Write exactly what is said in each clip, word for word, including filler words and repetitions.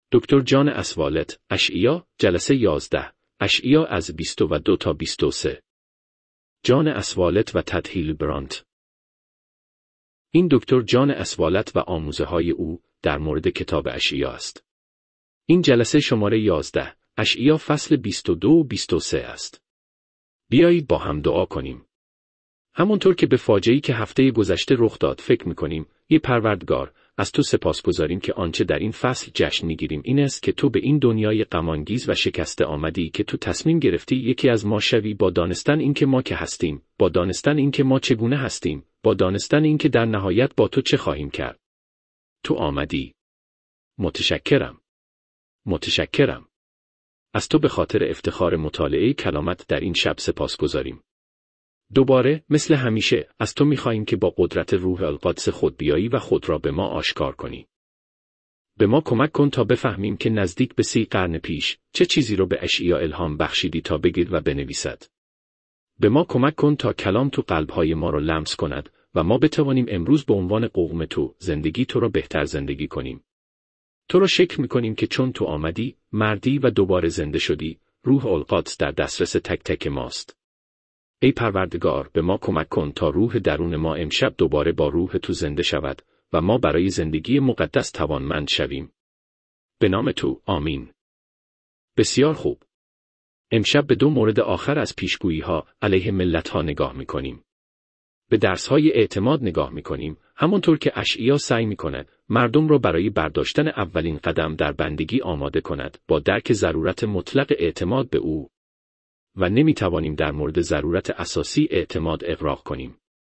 دکتر جان اسوالت، اشعیا، جلسه یازده، اشعیا از بیست و دو تا بیست و سه. جان اسوالت و تدهیل برانت. این دکتر جان اسوالت و آموزه های او در مورد کتاب اشعیا است. این جلسه شماره یازده، اشعیا فصل بیست و دو و بیست و سه است. بیایید با هم دعا کنیم. همونطور که به فاجعه‌ای که هفته گذشته رخ داد فکر می‌کنیم، یه پروردگار، از تو سپاسگزاریم که آنچه در این فصل جشن می‌گیریم این است که تو به این دنیای غم‌انگیز و شکسته آمدی، که تو تصمیم گرفتی یکی از ما شوی، با دانستن اینکه ما که هستیم، با دانستن اینکه ما چگونه هستیم، با دانستن اینکه در نهایت با تو چه خواهیم کرد. تو آمدی. متشکرم. متشکرم. از تو به خاطر افتخار مطالعه کلامت در این شب سپاسگزاریم. دوباره مثل همیشه از تو می‌خواهیم که با قدرت روح القدس خود بیایی و خود را به ما آشکار کنی. به ما کمک کن تا بفهمیم که نزدیک به سی قرن پیش چه چیزی را به اشعیا الهام بخشیدی تا بگیر و بنویسد. به ما کمک کن تا کلام تو قلب‌های ما را لمس کند و ما بتوانیم امروز به عنوان قوم تو زندگی تو را بهتر زندگی کنیم. تو را شکر می‌کنیم که چون تو آمدی، مردی و دوباره زنده شدی، روح القدس در دسترس تک تک ماست. ای پروردگار، به ما کمک کن تا روح درون ما امشب دوباره با روح تو زنده شود و ما برای زندگی مقدس توانمند شویم. به نام تو، آمین. بسیار خوب. امشب به دو مورد آخر از پیشگویی‌ها علیه ملت‌ها نگاه می‌کنیم. به درس‌های اعتماد نگاه می‌کنیم، همانطور که اشعیا سعی می‌کند مردم را برای برداشتن اولین قدم در بندگی آماده کند، با درک ضرورت مطلق اعتماد به او. و نمی‌توانیم در مورد ضرورت اساسی اعتماد اغراق کنیم.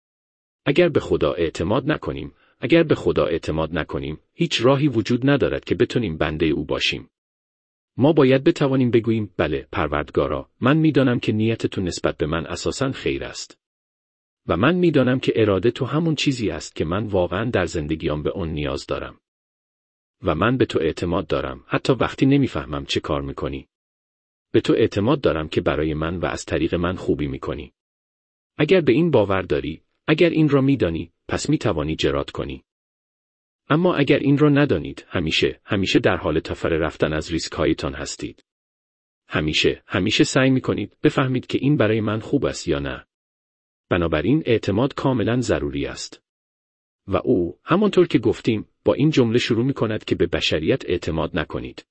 اگر به خدا اعتماد نکنیم، اگر به خدا اعتماد نکنیم، هیچ راهی وجود ندارد که بتونیم بنده او باشیم. ما باید بتوانیم بگوییم بله پروردگارا، من می‌دانم که نیت تو نسبت به من اساساً خیر است. و من می‌دانم که اراده تو همون چیزی است که من واقعاً در زندگیام به آن نیاز دارم. و من به تو اعتماد دارم، حتی وقتی نمی‌فهمم چه کار می‌کنی. به تو اعتماد دارم که برای من و از طریق من خوبی می‌کنی. اگر به این باور داری، اگر این را می‌دانی، پس می‌توانی جرات کنی. اما اگر این را ندانید، همیشه، همیشه در حال تفره رفتن از ریسک‌هایتان هستید. همیشه، همیشه سعی می‌کنید بفهمید که این برای من خوب است یا نه. بنابراین اعتماد کاملاً ضروری است. و او، همانطور که گفتیم، با این جمله شروع می‌کند که به بشریت اعتماد نکنید.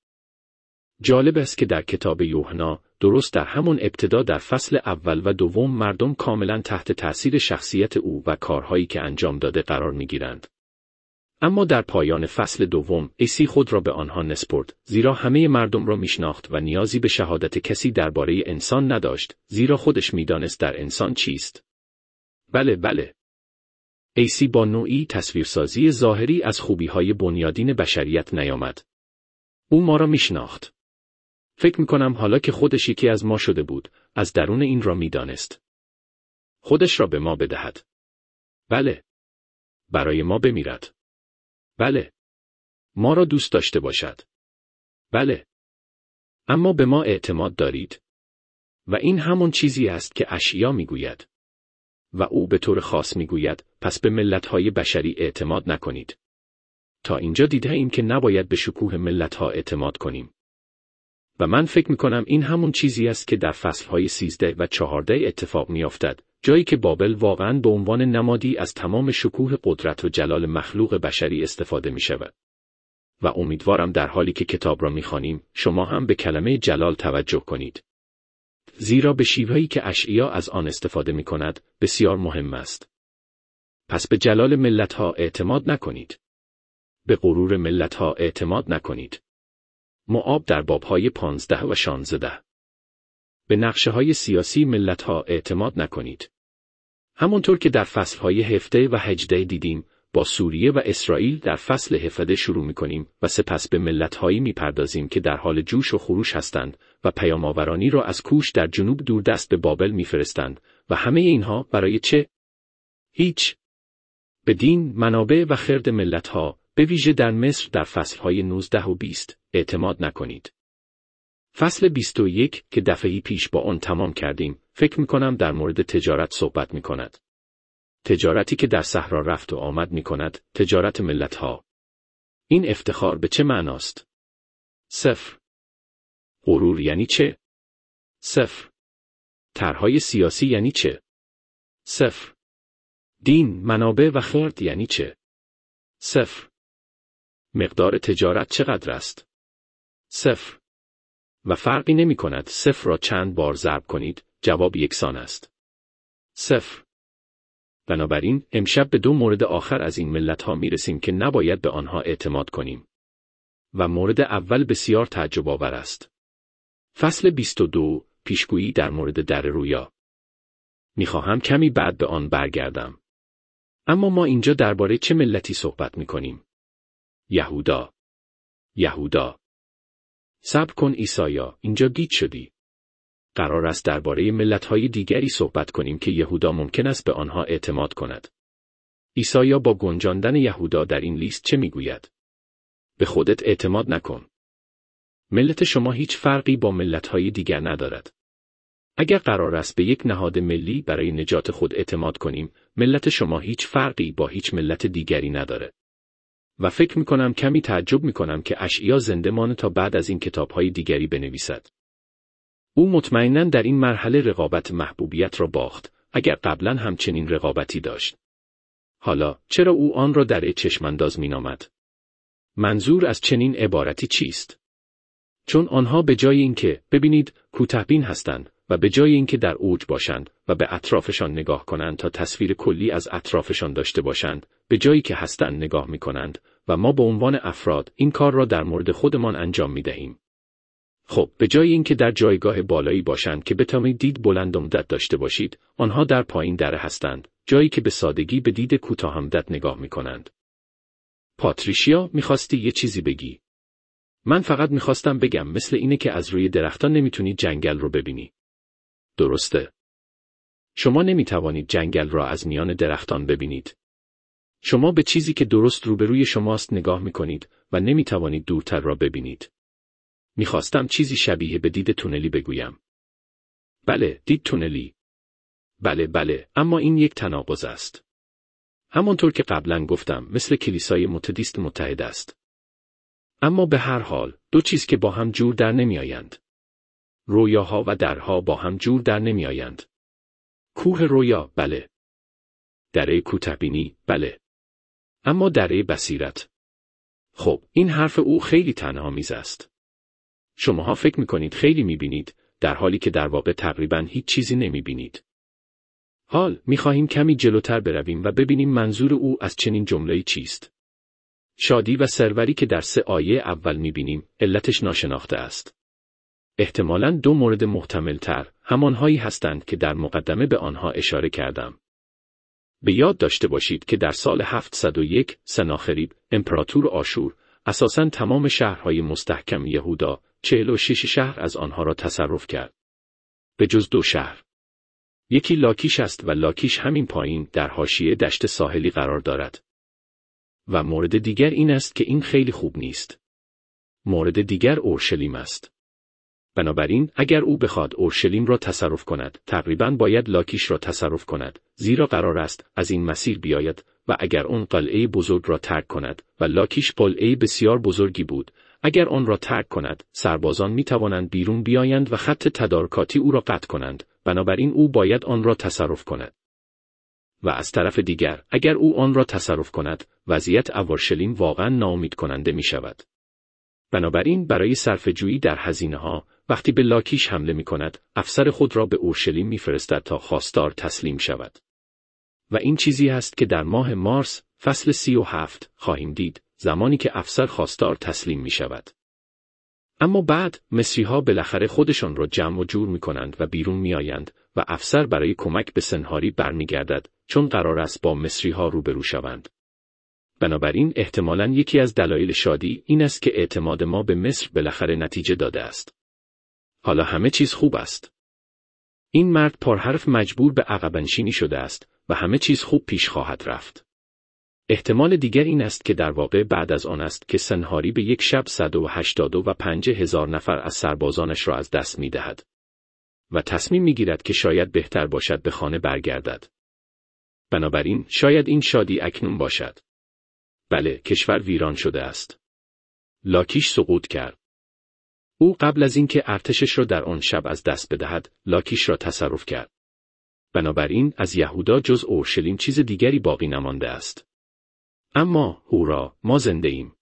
جالب است که در کتاب یوحنا، درست در همون ابتدا در فصل اول و دوم مردم کاملاً تحت تأثیر شخصیت او و کارهایی که انجام داده قرار می‌گیرند. اما در پایان فصل دوم، عیسی خود را به آنها نسپرد، زیرا همه مردم را می‌شناخت و نیازی به شهادت کسی درباره انسان نداشت، زیرا خودش می‌دانست در انسان چیست. بله بله. عیسی با نوعی تصویرسازی ظاهری از خوبی‌های بنیادین بشریت نیامد. او ما را می‌شناخت. فکر می‌کنم حالا که خودش یکی از ما شده بود، از درون این را می‌دانست. خودش را به ما بدهد. بله. برای ما بمیرد. بله. ما را دوست داشته باشد. بله. اما به ما اعتماد دارید. و این همون چیزی است که اشعیا می‌گوید. و او به طور خاص می‌گوید، پس به ملت‌های بشری اعتماد نکنید. تا اینجا دیده‌ایم که نباید به شکوه ملت‌ها اعتماد کنیم. و من فکر می‌کنم این همون چیزی است که در فصل‌های سیزده و چهارده اتفاق می‌افتد، جایی که بابل واقعاً به عنوان نمادی از تمام شکوه قدرت و جلال مخلوق بشری استفاده می‌شود. و امیدوارم در حالی که کتاب را می‌خوانیم، شما هم به کلمه جلال توجه کنید. زیرا به شیوهی که اشعیا از آن استفاده می‌کند، بسیار مهم است. پس به جلال ملت‌ها اعتماد نکنید. به غرور ملت‌ها اعتماد نکنید. موآب در باب‌های پانزده و شانزده. به نقشه‌های سیاسی ملت‌ها اعتماد نکنید. همونطور که در فصل‌های هفده و هجده دیدیم، با سوریه و اسرائیل در فصل هفده شروع می‌کنیم و سپس به ملت‌هایی می‌پردازیم که در حال جوش و خروش هستند و پیام‌آورانی را از کوش در جنوب دوردست به بابل می‌فرستند و همه اینها برای چه؟ هیچ. به دین، منابع و خرد ملت‌ها، به ویژه در مصر در فصل‌های نوزده و بیست، اعتماد نکنید. فصل بیست و یک که دفعه‌ای پیش با آن تمام کردیم، فکر می‌کنم در مورد تجارت صحبت می‌کند. تجارتی که در صحرا رفت و آمد می‌کند، تجارت ملت‌ها. این افتخار به چه معناست؟ صفر. غرور یعنی چه؟ صفر. طرحهای سیاسی یعنی چه؟ صفر. دین، منابع و خرد یعنی چه؟ صفر. مقدار تجارت چقدر است؟ صفر. و فرقی نمی کند صفر را چند بار ضرب کنید، جواب یکسان است. صفر. بنابراین امشب به دو مورد آخر از این ملت ها می رسیم که نباید به آنها اعتماد کنیم. و مورد اول بسیار تعجب آور است. فصل بیست و دو، پیشگویی در مورد در رویا. می خواهم کمی بعد به آن برگردم. اما ما اینجا درباره چه ملتی صحبت می کنیم؟ یهودا. یهودا. صبر کن عیسایا، اینجا گیج شدی. قرار است درباره ملت‌های دیگری صحبت کنیم که یهودا ممکن است به آنها اعتماد کند. عیسایا با گنجاندن یهودا در این لیست چه میگوید؟ به خودت اعتماد نکن. ملت شما هیچ فرقی با ملت‌های دیگر ندارد. اگر قرار است به یک نهاد ملی برای نجات خود اعتماد کنیم، ملت شما هیچ فرقی با هیچ ملت دیگری نداره. و فکر میکنم کمی تعجب میکنم که اشعیا زنده مانه تا بعد از این کتاب‌های دیگری بنویسد. او مطمئناً در این مرحله رقابت محبوبیت را باخت، اگر قبلاً همچنین رقابتی داشت. حالا چرا او آن را در چشمانداز مینامد؟ منظور از چنین عبارتی چیست؟ چون آنها به جای اینکه ببینید کوتاه‌بین هستند و به جای اینکه در اوج باشند و به اطرافشان نگاه کنند تا تصویر کلی از اطرافشان داشته باشند، به جایی که هستند نگاه می‌کنند و ما به عنوان افراد این کار را در مورد خودمان انجام می‌دهیم. خب به جای اینکه در جایگاه بالایی باشند که بتوانید دید بلند و مدت داشته باشید، آنها در پایین دره هستند، جایی که به سادگی به دید کوتاه مدت نگاه می‌کنند. پاتریشیا، می‌خواستی یه چیزی بگی؟ من فقط می‌خواستم بگم مثل اینه که از روی درختان نمی‌تونی جنگل رو ببینی. درسته. شما نمی‌توانید جنگل را از میان درختان ببینید. شما به چیزی که درست روبروی شماست نگاه می‌کنید و نمی‌توانید دورتر را ببینید. می‌خواستم چیزی شبیه به دید تونلی بگویم. بله، دید تونلی. بله بله، اما این یک تناقض است. همانطور که قبلا گفتم، مثل کلیسای متدیست متحد است. اما به هر حال، دو چیز که با هم جور در نمی‌آیند. رویاها و درها با هم جور در نمی‌آیند. کوه رویا، بله. دره کوتاه‌بینی، بله. اما دره بصیرت. خب، این حرف او خیلی تناآمیز است. شماها فکر می‌کنید خیلی می‌بینید، در حالی که در واقع تقریباً هیچ چیزی نمی‌بینید. حال می‌خواهیم کمی جلوتر برویم و ببینیم منظور او از چنین جمله‌ای چیست. شادی و سروری که در سه آیه اول می‌بینیم، علتش ناشناخته است. احتمالاً دو مورد محتمل‌تر همانهایی هستند که در مقدمه به آنها اشاره کردم. به یاد داشته باشید که در سال هفتصد و یک سناخریب، امپراتور آشور، اساساً تمام شهرهای مستحکم یهودا، چهل و شش شهر از آنها را تصرف کرد. به جز دو شهر. یکی لاکیش است و لاکیش همین پایین در حاشیه دشت ساحلی قرار دارد. و مورد دیگر این است که این خیلی خوب نیست. مورد دیگر اورشلیم است. بنابراین اگر او بخواد اورشلیم را تصرف کند، تقریباً باید لاکیش را تصرف کند، زیرا قرار است از این مسیر بیاید و اگر اون قلعه بزرگ را ترک کند و لاکیش قلعه بسیار بزرگی بود، اگر آن را ترک کند، سربازان می توانند بیرون بیایند و خط تدارکاتی او را قطع کنند، بنابراین او باید آن را تصرف کند. و از طرف دیگر، اگر او آن را تصرف کند، وضعیت اورشلیم واقعاً ناامید کننده می شود. بنابراین برای صرفه‌جویی در هزینه‌ها، وقتی به لاکیش حمله می کند، افسر خود را به اورشلیم می فرستد تا خواستار تسلیم شود. و این چیزی است که در ماه مارس، فصل سی و هفت، خواهیم دید، زمانی که افسر خواستار تسلیم می شود. اما بعد، مصری‌ها بالاخره خودشان را جمع و جور می کنند و بیرون می آیند و افسر برای کمک به سنهاری برمیگردد، چون قرار است با مصری‌ها روبرو شوند. بنابراین احتمالاً یکی از دلایل شادی این است که اعتماد ما به مصر بالاخره نتیجه داده است. حالا همه چیز خوب است. این مرد پرحرف مجبور به عقب‌نشینی شده است و همه چیز خوب پیش خواهد رفت. احتمال دیگر این است که در واقع بعد از آن است که سنهاری به یک شب صد و هشتاد و پنج هزار نفر از سربازانش را از دست می دهد. و تصمیم می گیرد که شاید بهتر باشد به خانه برگردد. بنابراین شاید این شادی اکنون باشد. بله، کشور ویران شده است. لاکیش سقوط کرد. او قبل از اینکه ارتشش را در آن شب از دست بدهد، لاکیش را تصرف کرد. بنابراین از یهودا جز اورشلیم چیز دیگری باقی نمانده است. اما هورا، ما زنده ایم.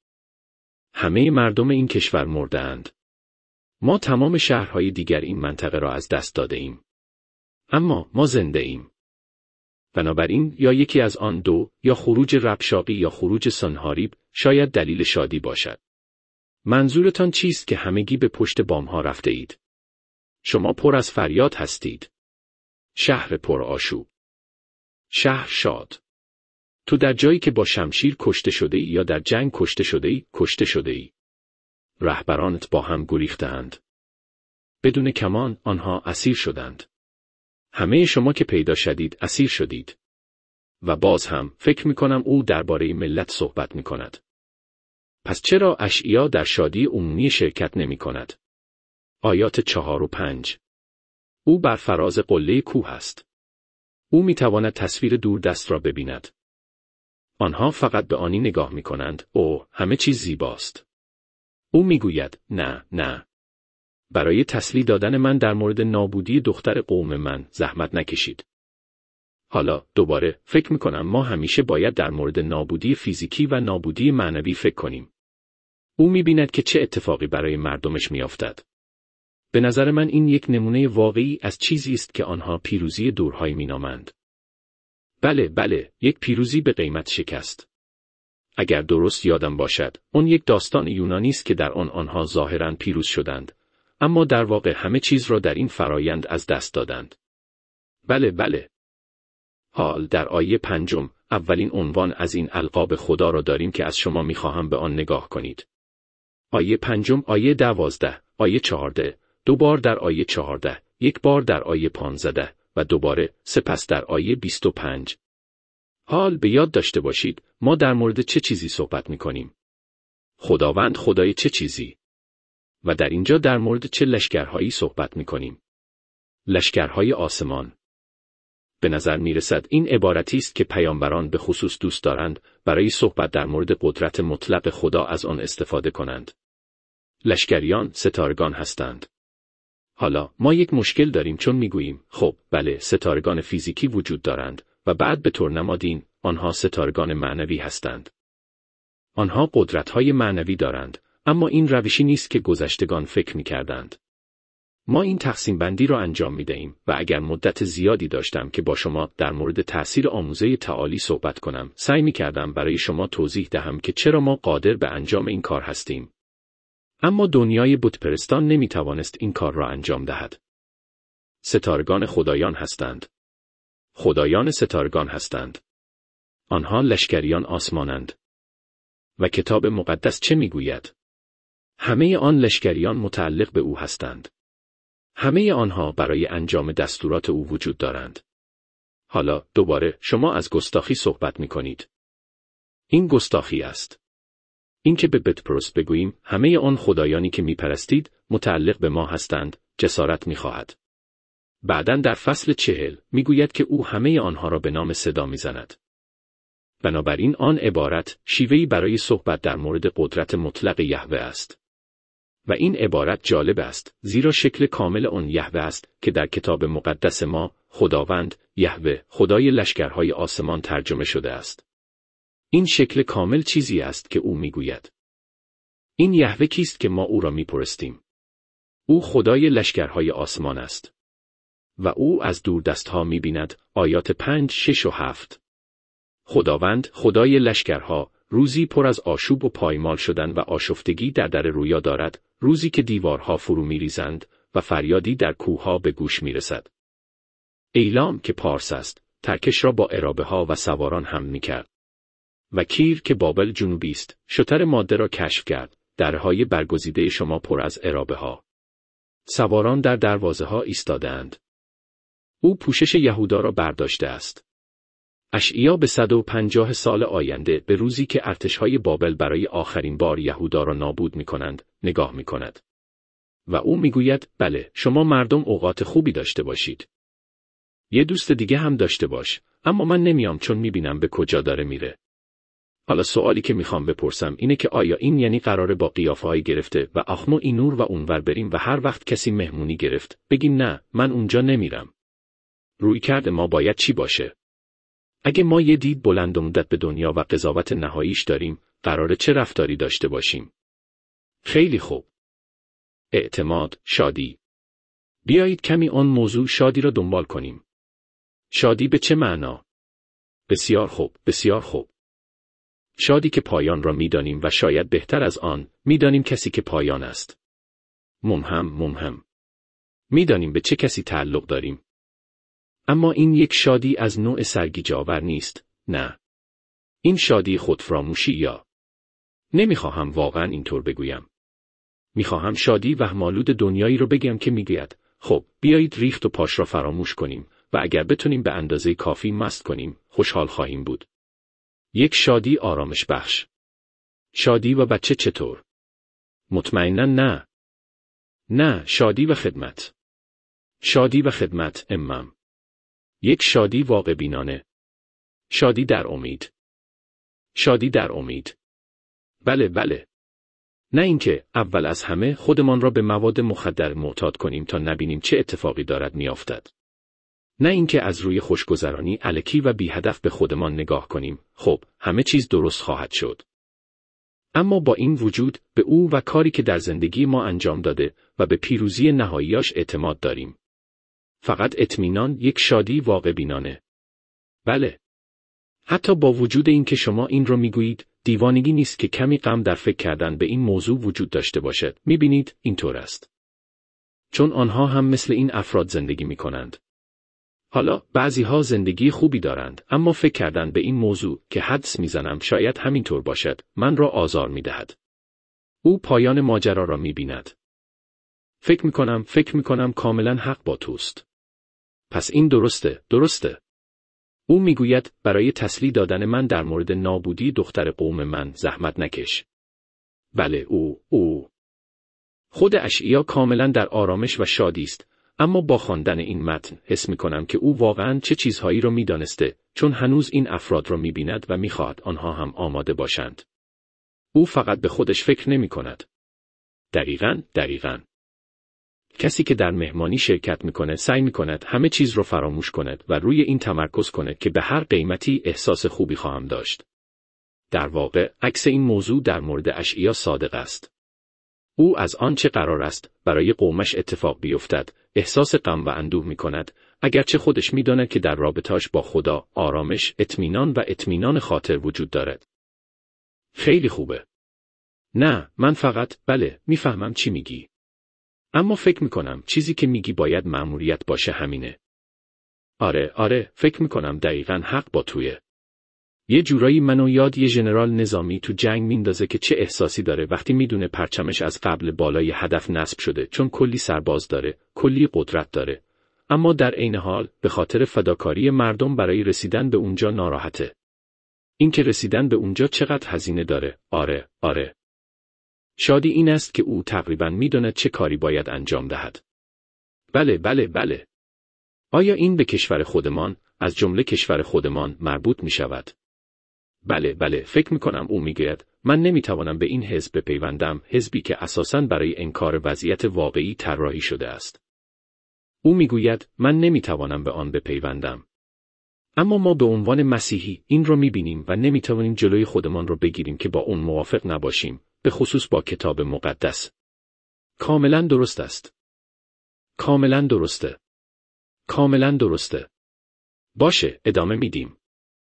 همه مردم این کشور مرده‌اند. ما تمام شهرهای دیگر این منطقه را از دست داده ایم. اما ما زنده ایم. بنابراین یا یکی از آن دو، یا خروج ربشاقی یا خروج سنهاریب، شاید دلیل شادی باشد. منظورتان چیست که همگی به پشت بامها رفته اید؟ شما پر از فریاد هستید. شهر پر آشوب. شهر شاد. تو در جایی که با شمشیر کشته شده ای یا در جنگ کشته شده ای، کشته شده ای. رهبرانت با هم گریختند. بدون کمان آنها اسیر شدند. همه شما که پیدا شدید اسیر شدید. و باز هم فکر می کنم او درباره ملت صحبت می کند. پس چرا اشعیا در شادی عمومی شرکت نمی کند؟ آیات چهار و پنج. او بر فراز قله کوه است. او می تواند تصویر دور دست را ببیند. آنها فقط به آنی نگاه می کنند. او همه چیز زیباست. او می گوید نه نه. برای تسلی دادن من در مورد نابودی دختر قوم من زحمت نکشید. حالا دوباره فکر می کنم ما همیشه باید در مورد نابودی فیزیکی و نابودی معنوی فکر کنیم. او می بیند که چه اتفاقی برای مردمش می افتد. به نظر من این یک نمونه واقعی از چیزی است که آنها پیروزی دورهایی می نامند. بله بله، یک پیروزی به قیمت شکست. اگر درست یادم باشد، اون یک داستان یونانی است که در آن آنها ظاهراً پیروز شدند، اما در واقع همه چیز را در این فرایند از دست دادند. بله بله. حال در آیه پنجم، اولین عنوان از این القاب خدا را داریم که از شما میخواهم به آن نگاه کنید. آیه پنجم، آیه دوازده، آیه چهارده، دو بار در آیه چهارده، یک بار در آیه پانزده و دوباره سپس در آیه بیست و پنج. حال به یاد داشته باشید ما در مورد چه چیزی صحبت میکنیم. خداوند خدای چه چیزی؟ و در اینجا در مورد چه لشکرهایی صحبت میکنیم؟ لشکرهای آسمان. به نظر میرسد این عبارتی است که پیامبران به خصوص دوست دارند برای صحبت در مورد قدرت مطلق خدا از آن استفاده کنند. لشکریان ستارگان هستند. حالا ما یک مشکل داریم چون میگوییم خب بله ستارگان فیزیکی وجود دارند و بعد به طور نمادین آنها ستارگان معنوی هستند. آنها قدرت‌های معنوی دارند، اما این روشی نیست که گذشتگان فکر می‌کردند. ما این تقسیم بندی را انجام می‌دهیم و اگر مدت زیادی داشتم که با شما در مورد تأثیر آموزه تعالی صحبت کنم، سعی می‌کردم برای شما توضیح دهم که چرا ما قادر به انجام این کار هستیم. اما دنیای بتپرستان نمی‌توانست این کار را انجام دهد. ستارگان خدایان هستند. خدایان ستارگان هستند. آنها لشکریان آسمانند. و کتاب مقدس چه می‌گوید؟ همه آن لشکریان متعلق به او هستند. همه آنها برای انجام دستورات او وجود دارند. حالا دوباره شما از گستاخی صحبت می‌کنید. این گستاخی است. اینکه به بتپرست بگوییم همه آن خدایانی که می‌پرستید متعلق به ما هستند، جسارت می‌خواهد. بعداً در فصل چهل می‌گوید که او همه آنها را به نام صدا می‌زند. بنابراین آن عبارت شیوهی برای صحبت در مورد قدرت مطلق یهوه است. و این عبارت جالب است، زیرا شکل کامل آن یهوه است که در کتاب مقدس ما خداوند، یهوه، خدای لشکرهای آسمان ترجمه شده است. این شکل کامل چیزی است که او میگوید. این یهوه کیست که ما او را میپرستیم؟ او خدای لشکرهای آسمان است. و او از دور دستها میبیند، آیات پنج، شش و هفت. خداوند، خدای لشکرها، روزی پر از آشوب و پایمال شدن و آشفتگی در در رویا دارد، روزی که دیوارها فرو میریزند و فریادی در کوهها به گوش میرسد. ایلام که پارس است، ترکش را با ارابه ها و سواران هم میکرد. و کیر که بابل جنوبی است، شتر ماده را کشف کرد، درهای برگزیده شما پر از ارابه ها. سواران در دروازه ها ایستادند. او پوشش یهودا را برداشته است. اشعیا به صد و پنجاه سال آینده به روزی که ارتشهای بابل برای آخرین بار یهودا را نابود می کنند، نگاه می کند. و او می گوید بله، شما مردم اوقات خوبی داشته باشید. یه دوست دیگه هم داشته باش، اما من نمیام چون می بینم به کجا داره میره. حالا سوالی که میخوام بپرسم اینه که آیا این یعنی قراره با قیافه‌های گرفته و آخمو اینور و اونور بریم و هر وقت کسی مهمونی گرفت بگیم نه من اونجا نمیرم؟ رویکرد ما باید چی باشه؟ اگه ما یه دید بلند و مدت به دنیا و قضاوت نهاییش داریم، قراره چه رفتاری داشته باشیم؟ خیلی خوب. اعتماد، شادی. بیایید کمی آن موضوع شادی را دنبال کنیم. شادی به چه معنا؟ بسیار خوب، بسیار خوب. شادی که پایان را میدانیم و شاید بهتر از آن، میدانیم کسی که پایان است. ممهم، ممهم. میدانیم به چه کسی تعلق داریم. اما این یک شادی از نوع سرگیجه‌آور نیست، نه. این شادی خودفراموشی یا نمیخواهم واقعا اینطور بگویم. میخواهم شادی وهم‌آلود دنیایی رو بگم که میگوید خب بیایید ریخت و پاش را فراموش کنیم و اگر بتونیم به اندازه کافی مست کنیم خوشحال خواهیم بود. یک شادی آرامش بخش. شادی و بچه چطور؟ مطمئناً نه. نه، شادی و خدمت. شادی و خدمت امم. یک شادی واقع بینانه. شادی در امید. شادی در امید. بله بله. نه اینکه اول از همه خودمان را به مواد مخدر معتاد کنیم تا نبینیم چه اتفاقی دارد میافتد. نه اینکه از روی خوشگذرانی الکی و بی هدف به خودمان نگاه کنیم، خب همه چیز درست خواهد شد. اما با این وجود به او و کاری که در زندگی ما انجام داده و به پیروزی نهاییاش اعتماد داریم. فقط اطمینان، یک شادی واقع بینانه. بله. حتی با وجود این که شما این رو میگویید، دیوانگی نیست که کمی غم در فکر کردن به این موضوع وجود داشته باشد. میبینید اینطور است. چون آنها هم مثل این افراد زندگی میکنند. حالا بعضی ها زندگی خوبی دارند، اما فکر کردن به این موضوع که حدس میزنم شاید همینطور باشد، من را آزار میدهد. او پایان ماجرا را میبیند. فکر میکنم، فکر میکنم کاملا حق با توست. پس این درسته، درسته. او میگوید برای تسلی دادن من در مورد نابودی دختر قوم من زحمت نکش. بله او، او. خود اشعیا کاملا در آرامش و شادی است، اما با خواندن این متن حس میکنم که او واقعا چه چیزهایی را میدانسته، چون هنوز این افراد را میبیند و میخواهد آنها هم آماده باشند. او فقط به خودش فکر نمی کند. دقیقاً، دقیقاً. کسی که در مهمانی شرکت میکنه سعی میکند همه چیز رو فراموش کند و روی این تمرکز کند که به هر قیمتی احساس خوبی خواهم داشت. در واقع عکس این موضوع در مورد اشعیا صادق است. او از آنچه قرار است برای قومش اتفاق بیفتد احساس غم و اندوه میکند، اگرچه خودش میداند که در رابطه‌اش با خدا آرامش، اطمینان و اطمینان خاطر وجود دارد. خیلی خوبه. نه، من فقط بله میفهمم چی میگی. اما فکر میکنم چیزی که میگی باید مأموریت باشه همینه. آره آره فکر میکنم دقیقاً حق با تویه. یه جورایی منو یاد یه ژنرال نظامی تو جنگ میندازه که چه احساسی داره وقتی میدونه پرچمش از قبل بالای هدف نصب شده، چون کلی سرباز داره، کلی قدرت داره، اما در عین حال به خاطر فداکاری مردم برای رسیدن به اونجا ناراحته. این که رسیدن به اونجا چقدر هزینه داره. آره آره. شادی این است که او تقریباً میداند چه کاری باید انجام دهد. بله بله بله. آیا این به کشور خودمان، از جمله کشور خودمان مربوط می شود؟ بله بله فکر می کنم او می گوید من نمی توانم به این حزب بپیوندم، حزبی که اساساً برای انکار وضعیت واقعی طراحی شده است. او می گوید من نمی توانم به آن بپیوندم. اما ما به عنوان مسیحی این رو می بینیم و نمی توانیم جلوی خودمان رو بگیریم که با اون موافق نباشیم، به خصوص با کتاب مقدس. کاملا درست است. کاملا درسته. کاملا درسته. باشه، ادامه میدیم.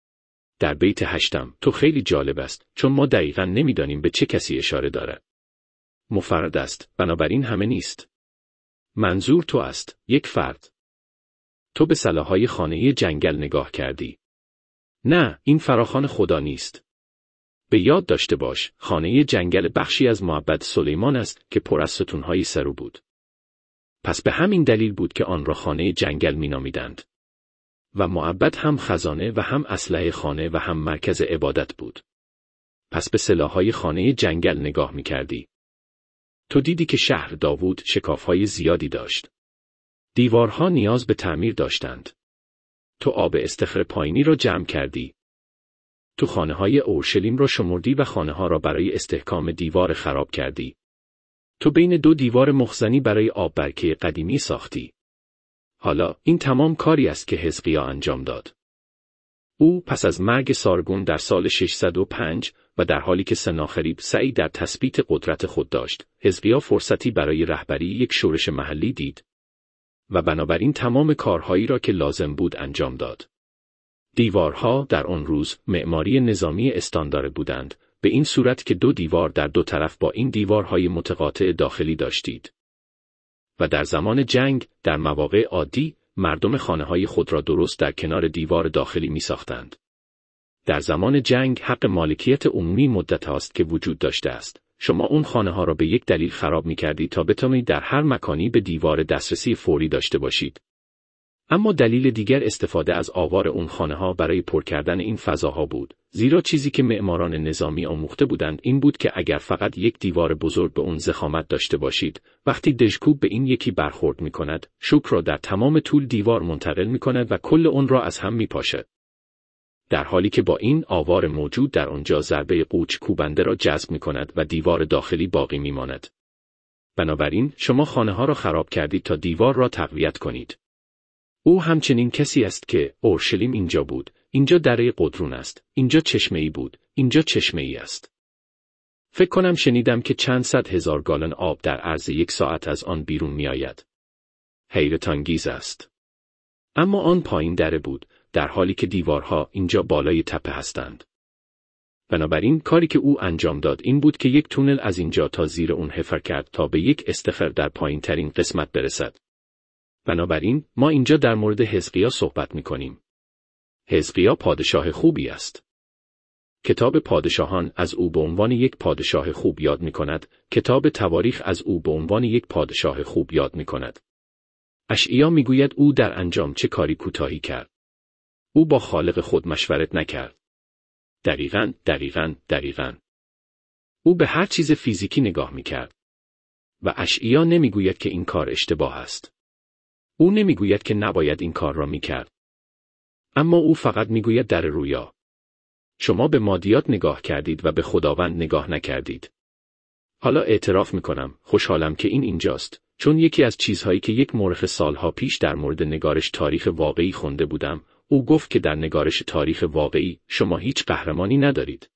در بیت هشتم تو خیلی جالب است، چون ما دقیقاً نمیدانیم به چه کسی اشاره دارد. مفرد است، بنابراین همه نیست. منظور تو است، یک فرد. تو به سلاح‌های خانه جنگل نگاه کردی. نه، این فراخوان خدا نیست. به یاد داشته باش، خانه جنگل بخشی از معبد سلیمان است که پر از ستون‌های سرو بود. پس به همین دلیل بود که آن را خانه جنگل می‌نامیدند. و معبد هم خزانه و هم اسلحه خانه و هم مرکز عبادت بود. پس به سلاح‌های خانه جنگل نگاه می‌کردی. تو دیدی که شهر داوود شکاف‌های زیادی داشت. دیوارها نیاز به تعمیر داشتند. تو آب استخر پایینی را جمع کردی. تو خانه های اورشلیم را شمردی و خانه ها را برای استحکام دیوار خراب کردی. تو بین دو دیوار مخزنی برای آب برکه قدیمی ساختی. حالا این تمام کاری است که حزقیا انجام داد. او پس از مرگ سارگون در سال ششصد و پنج و در حالی که سناخریب سعی در تثبیت قدرت خود داشت، حزقیا فرصتی برای رهبری یک شورش محلی دید و بنابراین تمام کارهایی را که لازم بود انجام داد. دیوارها در آن روز معماری نظامی استاندارد بودند، به این صورت که دو دیوار در دو طرف با این دیوارهای متقاطع داخلی داشتید. و در زمان جنگ، در مواقع عادی، مردم خانه‌های خود را درست در کنار دیوار داخلی می‌ساختند. در زمان جنگ حق مالکیت عمومی مدت هاست که وجود داشته است. شما اون خانه‌ها را به یک دلیل خراب می‌کردید تا بتوانید در هر مکانی به دیوار دسترسی فوری داشته باشید. اما دلیل دیگر استفاده از آوار اون خانه‌ها برای پر کردن این فضاها بود، زیرا چیزی که معماران نظامی آموخته بودند این بود که اگر فقط یک دیوار بزرگ به اون ضخامت داشته باشید، وقتی دژکوب به این یکی برخورد می‌کند، شوک را در تمام طول دیوار منتقل می‌کند و کل اون را از هم می‌پاشد. در حالی که با این آوار موجود در آنجا ضربه قوچ کوبنده را جذب می‌کند و دیوار داخلی باقی می‌ماند. بنابراین شما خانه‌ها را خراب کردید تا دیوار را تقویت کنید. او همچنین کسی است که اورشلیم اینجا بود، اینجا دره قدرون است، اینجا چشمه‌ای بود، اینجا چشمه‌ای است. فکر کنم شنیدم که چند صد هزار گالن آب در عرض یک ساعت از آن بیرون می آید. حیرت انگیز است. اما آن پایین دره بود، در حالی که دیوارها اینجا بالای تپه هستند. بنابراین کاری که او انجام داد این بود که یک تونل از اینجا تا زیر اون حفر کرد تا به یک استخر در پایین ترین قسمت برسد. بنابراین ما اینجا در مورد حزقیا صحبت می کنیم. حزقیا پادشاه خوبی است. کتاب پادشاهان از او به عنوان یک پادشاه خوب یاد می کند، کتاب تواریخ از او به عنوان یک پادشاه خوب یاد می کند. اشعیا می گوید او در انجام چه کاری کوتاهی کرد. او با خالق خود مشورت نکرد. دقیقاً، دقیقاً، دقیقاً. او به هر چیز فیزیکی نگاه می کرد. و اشعیا نمی گوید که این کار اشتباه است. او نمی گوید که نباید این کار را می کرد. اما او فقط می گوید در رویا. شما به مادیات نگاه کردید و به خداوند نگاه نکردید. حالا اعتراف می کنم، خوشحالم که این اینجاست، چون یکی از چیزهایی که یک مورخ سالها پیش در مورد نگارش تاریخ واقعی خونده بودم، او گفت که در نگارش تاریخ واقعی شما هیچ قهرمانی ندارید.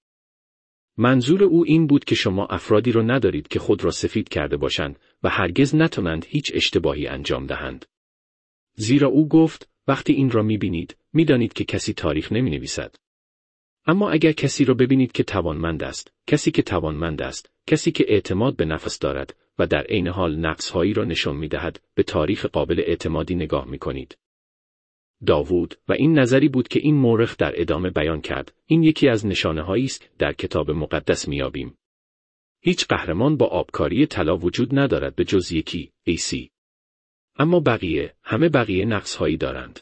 منظور او این بود که شما افرادی را ندارید که خود را سفید کرده باشند و هرگز نتوانند هیچ اشتباهی انجام دهند. زیرا او گفت وقتی این را می‌بینید، می‌دانید که کسی تاریخ نمی‌نویسد. اما اگر کسی را ببینید که توانمند است، کسی که توانمند است، کسی که اعتماد به نفس دارد و در عین حال نقص‌هایی را نشان می‌دهد، به تاریخ قابل اعتمادی نگاه می‌کنید. داوود و این نظری بود که این مورخ در ادامه بیان کرد، این یکی از نشانه‌هایی است در کتاب مقدس می‌یابیم. هیچ قهرمان با آبکاری طلا وجود ندارد به جز یکی، عیسی. اما بقیه، همه بقیه نقص‌هایی دارند.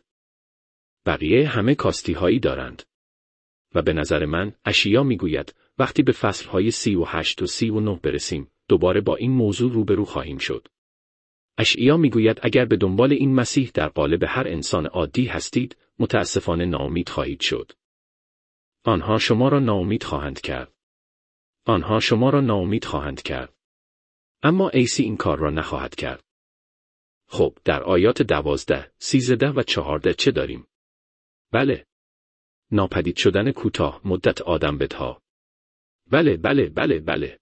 بقیه همه کاستی‌هایی دارند. و به نظر من، اشعیا میگوید، وقتی به فصل‌های سی و هشت و سی و نه برسیم، دوباره با این موضوع روبرو خواهیم شد. اشعیا میگوید اگر به دنبال این مسیح در قالب هر انسان عادی هستید، متاسفانه ناامید خواهید شد. آنها شما را ناامید خواهند کرد. آنها شما را ناامید خواهند کرد. اما عیسی این کار را نخواهد کرد. خب، در آیات دوازده، سیزده و چهارده چه داریم؟ بله. ناپدید شدن کوتاه مدت آدم بدها. بله بله بله بله.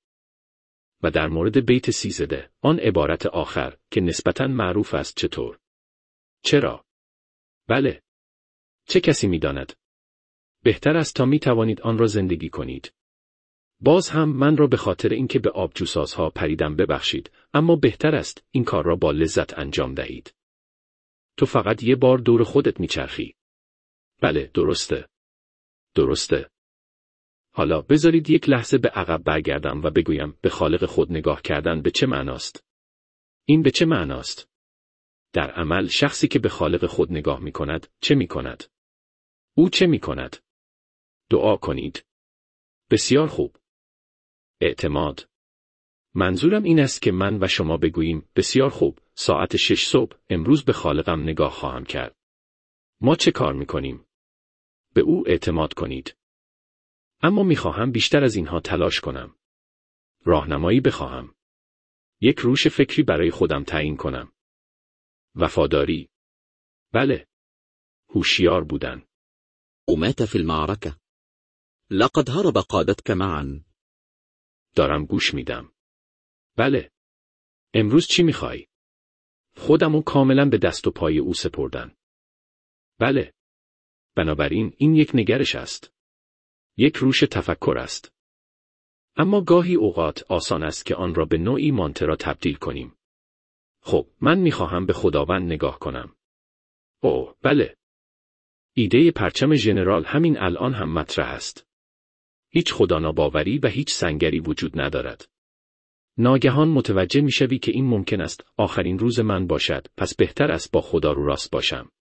و در مورد بیت سیزده، آن عبارت آخر که نسبتاً معروف است چطور؟ چرا؟ بله. چه کسی می‌داند؟ بهتر است تا می توانید آن را زندگی کنید. باز هم من را به خاطر اینکه به آبجوسازها پریدم ببخشید، اما بهتر است این کار را با لذت انجام دهید. تو فقط یه بار دور خودت میچرخی. بله، درسته. درسته. حالا بذارید یک لحظه به عقب برگردم و بگویم به خالق خود نگاه کردن به چه معناست؟ این به چه معناست؟ در عمل شخصی که به خالق خود نگاه می کند، چه می کند؟ او چه می کند؟ دعا کنید. بسیار خوب. اعتماد. منظورم این است که من و شما بگوییم بسیار خوب، ساعت شش صبح امروز به خالقم نگاه خواهم کرد. ما چه کار می کنیم؟ به او اعتماد کنید. اما میخواهم بیشتر از اینها تلاش کنم. راهنمایی بخواهم. یک روش فکری برای خودم تعیین کنم. وفاداری. بله. هوشیار بودن. ومات في المعركة. لقد هرب قادتك معا. دارم گوش میدم. بله. امروز چی میخوای؟ خودمو کاملا به دست و پای او سپردن. بله. بنابراین این یک نگرش است. یک روش تفکر است. اما گاهی اوقات آسان است که آن را به نوعی مانترا تبدیل کنیم. خب، من میخواهم به خداوند نگاه کنم. اوه، بله. ایده پرچم ژنرال همین الان هم مطرح است. هیچ خداناباوری و هیچ سنگری وجود ندارد. ناگهان متوجه میشوی که این ممکن است آخرین روز من باشد، پس بهتر است با خدا رو راست باشم.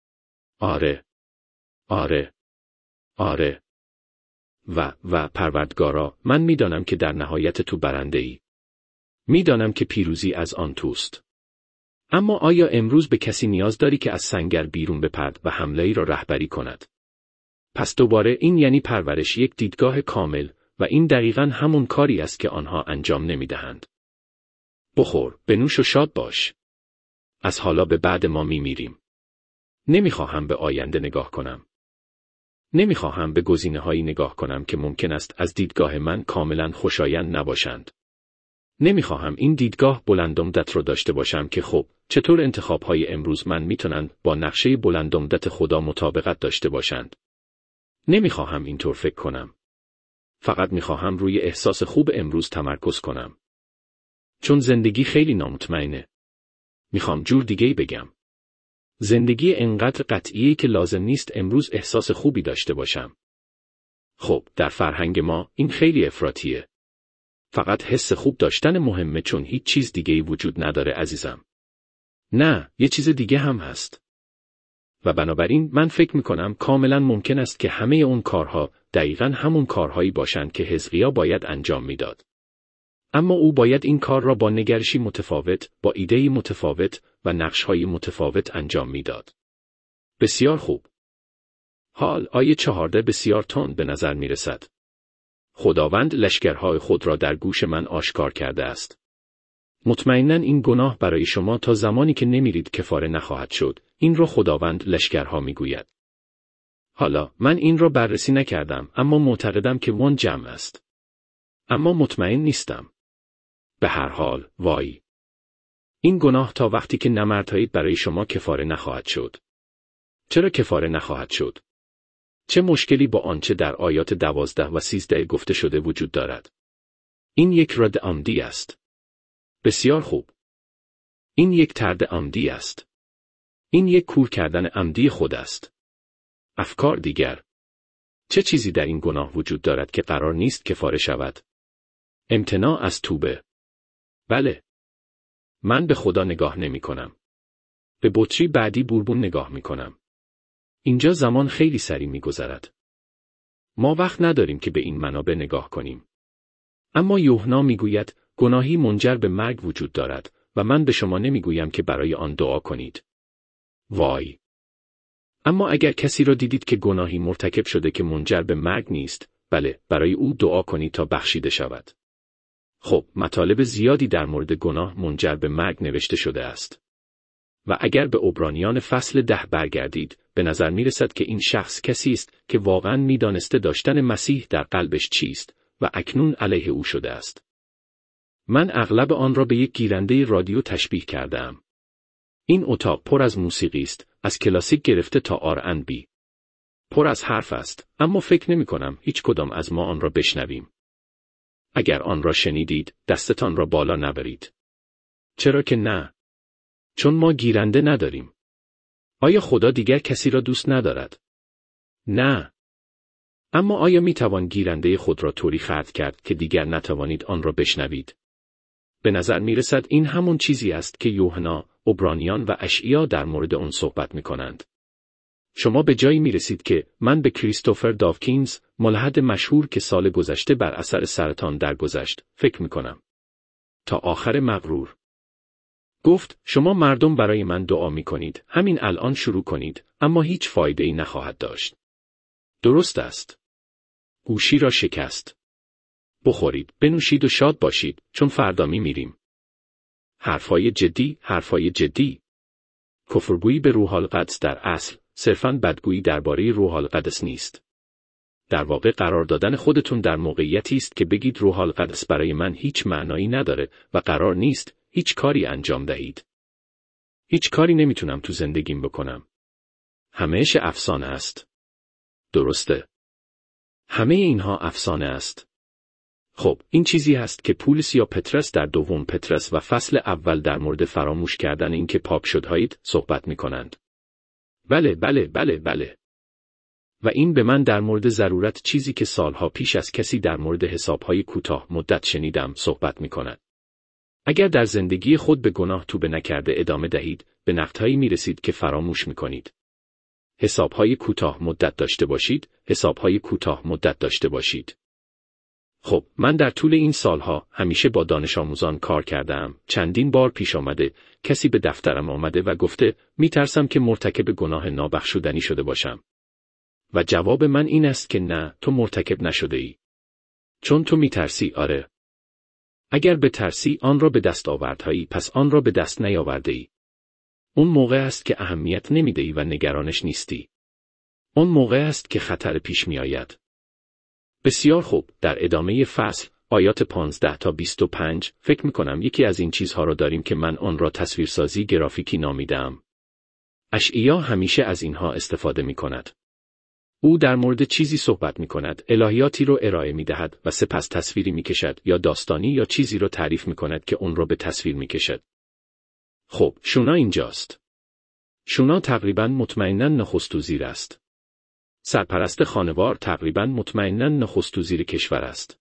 آره. آره. آره. و و پروردگارا، من میدانم که در نهایت تو برنده ای. میدانم که پیروزی از آن توست. اما آیا امروز به کسی نیاز داری که از سنگر بیرون بپرد و حمله‌ای را رهبری کند؟ پس دوباره این یعنی پرورش یک دیدگاه کامل و این دقیقاً همون کاری است که آنها انجام نمیدهند. بخور، بنوش و شاد باش. از حالا به بعد ما میمیریم. نمیخواهم به آینده نگاه کنم. نمیخواهم به گزینه‌هایی نگاه کنم که ممکن است از دیدگاه من کاملاً خوشایند نباشند. نمیخواهم این دیدگاه بلندمدت رو داشته باشم که خب، چطور انتخاب‌های امروز من میتونن با نقشه بلندمدت خدا مطابقت داشته باشند. نمیخواهم اینطور فکر کنم. فقط میخواهم روی احساس خوب امروز تمرکز کنم. چون زندگی خیلی نامطمئنه. میخوام جور دیگه‌ای بگم. زندگی انقدر قطعیه که لازم نیست امروز احساس خوبی داشته باشم. خب، در فرهنگ ما این خیلی افراطیه. فقط حس خوب داشتن مهمه چون هیچ چیز دیگه‌ای وجود نداره عزیزم. نه، یه چیز دیگه هم هست. و بنابراین من فکر میکنم کاملا ممکن است که همه اون کارها دقیقاً همون کارهایی باشند که حزقیا باید انجام میداد. اما او باید این کار را با نگرشی متفاوت، با ایده‌ای متفاوت و نقش‌های متفاوت انجام میداد. بسیار خوب. حال آیه چهارده بسیار تند به نظر میرسد. خداوند لشکرهای خود را در گوش من آشکار کرده است. مطمئناً این گناه برای شما تا زمانی که نمیرید کفاره نخواهد شد. این را خداوند لشکرها میگوید. حالا من این را بررسی نکردم اما معتقدم که وان جمع است. اما مطمئن نیستم. به هر حال، وای. این گناه تا وقتی که نمردهایید برای شما کفاره نخواهد شد. چرا کفاره نخواهد شد؟ چه مشکلی با آنچه در آیات دوازده و سیزده گفته شده وجود دارد؟ این یک رد عمدی است. بسیار خوب. این یک طرد عمدی است. این یک کور کردن عمدی خود است. افکار دیگر. چه چیزی در این گناه وجود دارد که قرار نیست کفاره شود؟ امتناع از توبه. بله. من به خدا نگاه نمی کنم. به بطری بعدی بوربون نگاه می کنم. اینجا زمان خیلی سریع می گذرد. ما وقت نداریم که به این منابع نگاه کنیم. اما یوحنا می گوید گناهی منجر به مرگ وجود دارد و من به شما نمی گویم که برای آن دعا کنید. وای. اما اگر کسی را دیدید که گناهی مرتکب شده که منجر به مرگ نیست، بله، برای او دعا کنید تا بخشیده شود. خب، مطالب زیادی در مورد گناه منجر به مرگ نوشته شده است. و اگر به عبرانیان فصل ده برگردید، به نظر می رسد که این شخص کسی است که واقعاً می دانسته داشتن مسیح در قلبش چیست و اکنون علیه او شده است. من اغلب آن را به یک گیرنده رادیو تشبیه کردم. این اتاق پر از موسیقی است، از کلاسیک گرفته تا آر اند بی. پر از حرف است، اما فکر نمی کنم هیچ کدام از ما آن را بشنویم. اگر آن را شنیدید، دستتان را بالا نبرید. چرا که نه؟ چون ما گیرنده نداریم. آیا خدا دیگر کسی را دوست ندارد؟ نه. اما آیا می توان گیرنده خود را طوری خلق کرد که دیگر نتوانید آن را بشنوید؟ به نظر می رسد این همون چیزی است که یوحنا، عبرانیان و اشعیا در مورد آن صحبت می کنند. شما به جایی می رسید که من به کریستوفر داوکینز، ملحد مشهور که سال گذشته بر اثر سرطان درگذشت، فکر می کنم. تا آخر مغرور. گفت شما مردم برای من دعا می کنید، همین الان شروع کنید، اما هیچ فایده ای نخواهد داشت. درست است. گوشی را شکست. بخورید، بنوشید و شاد باشید، چون فردا می میریم. حرفای جدی، حرفای جدی. کفرگویی به روح القدس در اصل، صرفاً بدگویی درباره روح القدس نیست. در واقع قرار دادن خودتون در موقعیتی است که بگید روح القدس برای من هیچ معنایی نداره و قرار نیست هیچ کاری انجام دهید. هیچ کاری نمیتونم تو زندگیم بکنم. همه‌اش افسانه است. درسته. همه اینها افسانه است. خب، این چیزی هست که پولس یا پترس در دوم پترس و فصل اول در مورد فراموش کردن اینکه پاک شدهایید صحبت می‌کنند. بله بله بله بله. و این به من در مورد ضرورت چیزی که سالها پیش از کسی در مورد حسابهای کوتاه مدت شنیدم صحبت می‌کند. اگر در زندگی خود به گناه توبه نکرده ادامه دهید، به نقطه‌ای می‌رسید که فراموش می‌کنید. حسابهای کوتاه مدت داشته باشید، حسابهای کوتاه مدت داشته باشید. خب، من در طول این سالها همیشه با دانش آموزان کار کردم. چندین بار پیش آمده کسی به دفترم آمده و گفته میترسم که مرتکب گناه نابخشودنی شده باشم. و جواب من این است که نه، تو مرتکب نشده ای. چون تو میترسی، آره. اگر بترسی آن را به دست آوردهایی، پس آن را به دست نیاورده ای. اون موقع است که اهمیت نمیدهی و نگرانش نیستی. اون موقع است که خطر پیش می آید. بسیار خوب، در ادامه فصل، آیات پانزده تا بیست و پنج، فکر می کنم یکی از این چیزها را داریم که من آن را تصویرسازی گرافیکی نامیدم. اشعیا همیشه از اینها استفاده می کند. او در مورد چیزی صحبت می کند، الهیاتی رو ارائه می دهد و سپس تصویری می کشد یا داستانی یا چیزی رو تعریف می کند که اون را به تصویر می کشد. خب، شونا اینجاست. شونا تقریباً مطمئناً نخست‌وزیر است. سرپرست خانوار تقریباً مطمئناً نخست‌وزیر کشور است.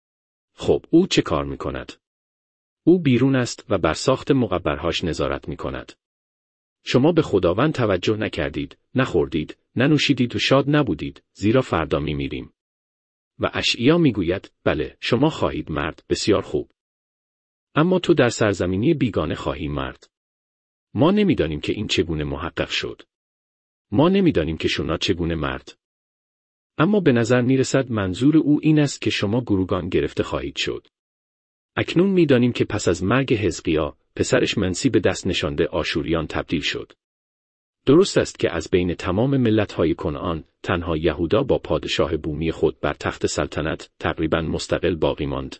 خب، او چه کار می کند؟ او بیرون است و بر ساخت مقبرهاش نظارت می کند. شما به خداوند توجه نکردید، نخوردید، ننوشیدید و شاد نبودید، زیرا فردا می میریم. و اشعیا می گوید، بله، شما خواهید مرد، بسیار خوب. اما تو در سرزمینی بیگانه خواهی مرد. ما نمیدانیم که این چگونه محقق شد. ما نمیدانیم که شونا چگونه مرد. اما به نظر میرسد منظور او این است که شما گروگان گرفته خواهید شد. اکنون میدانیم که پس از مرگ حزقیا، پسرش منسی به دست نشانده آشوریان تبدیل شد. درست است که از بین تمام ملت‌های کنعان، تنها یهودا با پادشاه بومی خود بر تخت سلطنت تقریباً مستقل باقی ماند.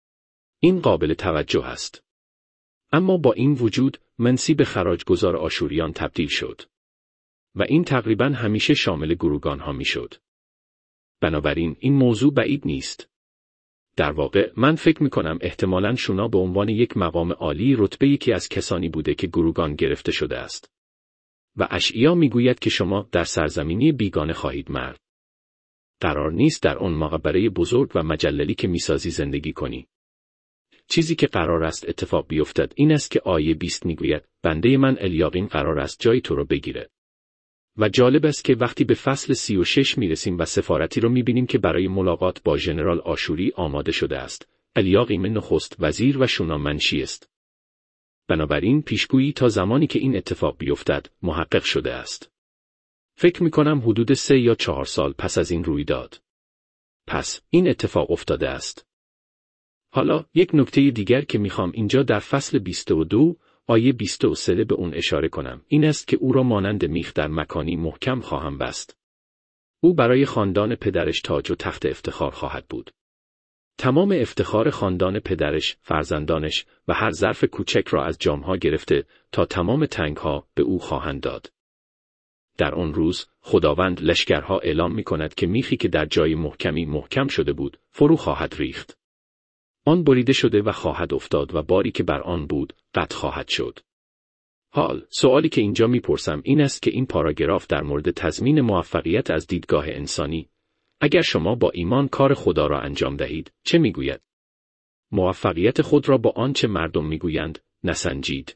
این قابل توجه است. اما با این وجود، منسی به خراجگزار آشوریان تبدیل شد. و این تقریباً همیشه شامل گروگان‌ها میشد. بنابراین این موضوع بعید نیست. در واقع من فکر می‌کنم احتمالاً شونا به عنوان یک مقام عالی رتبه یکی از کسانی بوده که گروگان گرفته شده است. و اشعیا میگوید که شما در سرزمینی بیگانه خواهید مرد. قرار نیست در آن مقبره بزرگ و مجللی که میسازی زندگی کنی. چیزی که قرار است اتفاق بیفتد این است که آیه بیست میگوید بنده من الیاقیم قرار است جای تو را بگیره. و جالب است که وقتی به فصل سی و شش میرسیم و سفارتی رو میبینیم که برای ملاقات با ژنرال آشوری آماده شده است. الیاقیم نخست وزیر و شونا منشی است. بنابراین پیشگویی تا زمانی که این اتفاق بیفتد محقق شده است. فکر میکنم حدود سه یا چهار سال پس از این رویداد. پس این اتفاق افتاده است. حالا یک نکته دیگر که میخوام اینجا در فصل بیست و دو آیه بیست و سه به اون اشاره کنم این است که او را مانند میخ در مکانی محکم خواهم بست. او برای خاندان پدرش تاج و تخت افتخار خواهد بود. تمام افتخار خاندان پدرش، فرزندانش و هر ظرف کوچک را از جامها گرفته تا تمام تنگها به او خواهند داد. در آن روز خداوند لشکرها اعلام می کند که میخی که در جای محکمی محکم شده بود فرو خواهد ریخت. آن بریده شده و خواهد افتاد و باری که بر آن بود قطع خواهد شد. حال سوالی که اینجا میپرسم این است که این پاراگراف در مورد تضمین موفقیت از دیدگاه انسانی، اگر شما با ایمان کار خدا را انجام دهید، چه میگوید؟ موفقیت خود را با آنچه مردم میگویند نسنجید.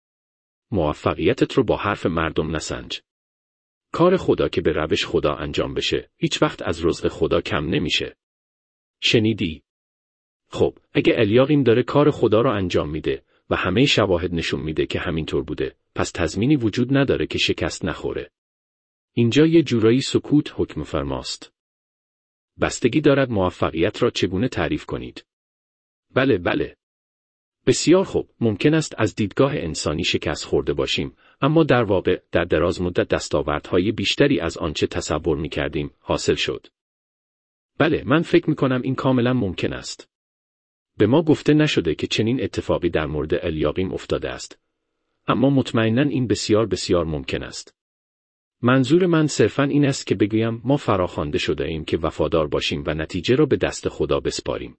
موفقیتت رو با حرف مردم نسنج. کار خدا که به روش خدا انجام بشه، هیچ وقت از رزق خدا کم نمیشه. شنیدی؟ خب، اگه الیاقیم داره کار خدا را انجام میده و همه شواهد نشون میده که همینطور بوده، پس تضمینی وجود نداره که شکست نخوره. اینجا یه جورایی سکوت حکم فرماست. بستگی دارد موفقیت را چگونه تعریف کنید. بله بله. بسیار خوب، ممکن است از دیدگاه انسانی شکست خورده باشیم، اما در واقع در دراز مدت دستاوردهای بیشتری از آنچه تصور می‌کردیم حاصل شد. بله، من فکر می‌کنم این کاملا ممکن است. به ما گفته نشده که چنین اتفاقی در مورد الیاقیم افتاده است، اما مطمئناً این بسیار بسیار ممکن است. منظور من صرفاً این است که بگویم ما فراخوانده شده ایم که وفادار باشیم و نتیجه را به دست خدا بسپاریم.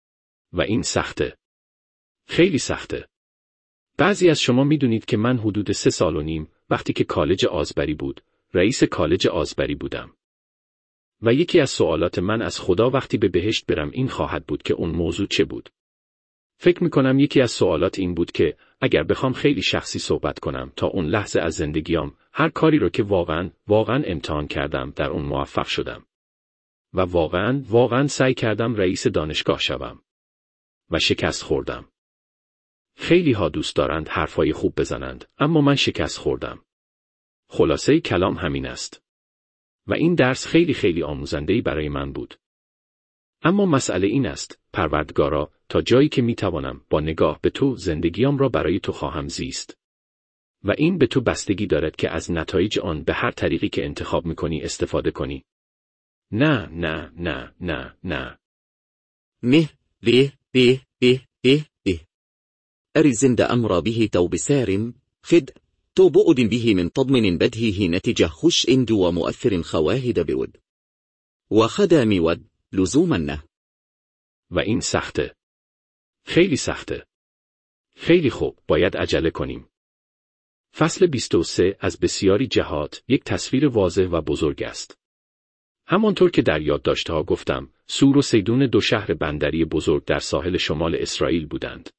و این سخته. خیلی سخته. بعضی از شما میدونید که من حدود سه سال و نیم وقتی که کالج آزبری بود، رئیس کالج آزبری بودم. و یکی از سوالات من از خدا وقتی به بهشت برم این خواهد بود که اون موضوع چه بود. فکر میکنم یکی از سوالات این بود که اگر بخوام خیلی شخصی صحبت کنم تا اون لحظه از زندگیام، هر کاری رو که واقعاً واقعاً امتحان کردم در اون موفق شدم. و واقعاً واقعاً سعی کردم رئیس دانشگاه شوم. و شکست خوردم. خیلی ها دوست دارند حرفای خوب بزنند، اما من شکست خوردم. خلاصه کلام همین است. و این درس خیلی خیلی آموزنده‌ای برای من بود. اما مسئله این است، پروردگارا، تا جایی که میتوانم با نگاه به تو زندگیام را برای تو خواهم زیست. و این به تو بستگی دارد که از نتایج آن به هر طریقی که انتخاب میکنی استفاده کنی. نه نه نه نه نه. مه ليه به به به به أرزند أمر به تو بسارم خد تو بؤد به من تضمن بدهه نتيجة خش اند ومؤثر خواهد بود وخدام ود لزوما نه. و این سخته. خیلی سخته. خیلی خوب، باید عجله کنیم. فصل بیست و سه از بسیاری جهات یک تصویر واضح و بزرگ است. همانطور که در یادداشت‌ها گفتم، سور و سیدون دو شهر بندری بزرگ در ساحل شمال اسرائیل بودند.